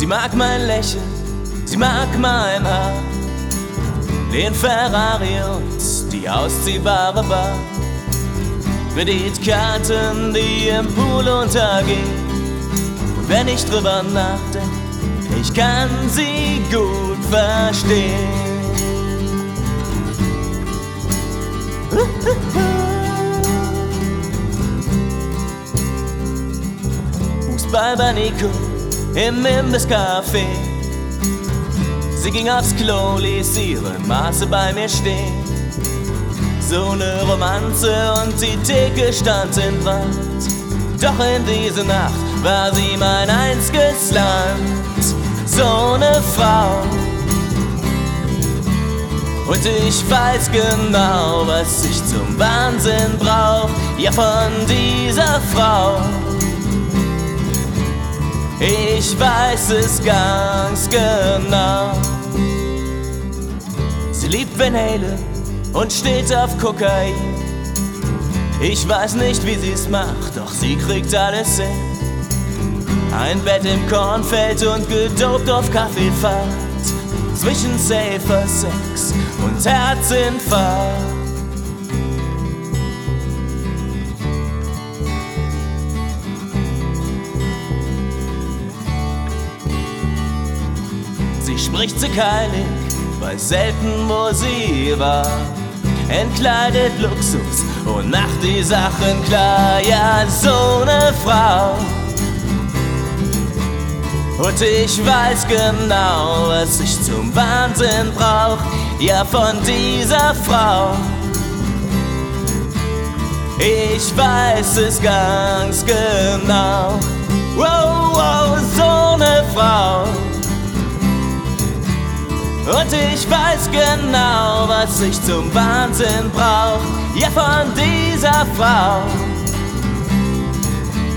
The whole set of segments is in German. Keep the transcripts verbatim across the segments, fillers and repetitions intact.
mag mein Lächeln, sie mag mein Haar, den Ferrari und die ausziehbare Bar, Kreditkarten, die im Pool untergehen. Und wenn ich drüber nachdenke, ich kann sie gut verstehen. Fußball bei Nico im Imbisscafé. Sie ging aufs Klo, ließ ihre Maße bei mir stehen. So ne Romanze und die Theke stand in Wand. Doch in diese Nacht war sie mein einziges Land. So ne Frau. Und ich weiß genau, was ich zum Wahnsinn brauch. Ja, von dieser Frau. Ich weiß es ganz genau. Sie liebt Van Halen und steht auf Kokain. Ich weiß nicht, wie sie's macht, doch sie kriegt alles hin. Ein Bett im Kornfeld und gedopt auf Kaffeefahrt. Zwischen Safer Sex und Herzinfarkt. Sie spricht sich heilig, weiß selten, wo sie war. Entkleidet Luxus und macht die Sachen klar. Ja, so ne Frau. Und ich weiß genau, was ich zum Wahnsinn brauch. Ja, von dieser Frau. Ich weiß es ganz genau. Wow, wow, so ne Frau. Und ich weiß genau, was ich zum Wahnsinn brauch. Ja, von dieser Frau.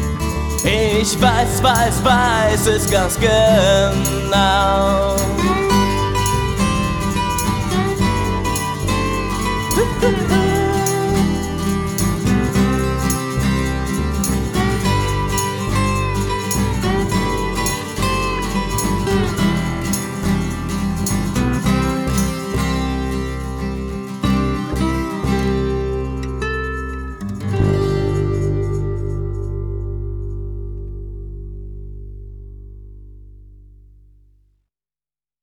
Ich weiß, weiß, weiß es ganz genau.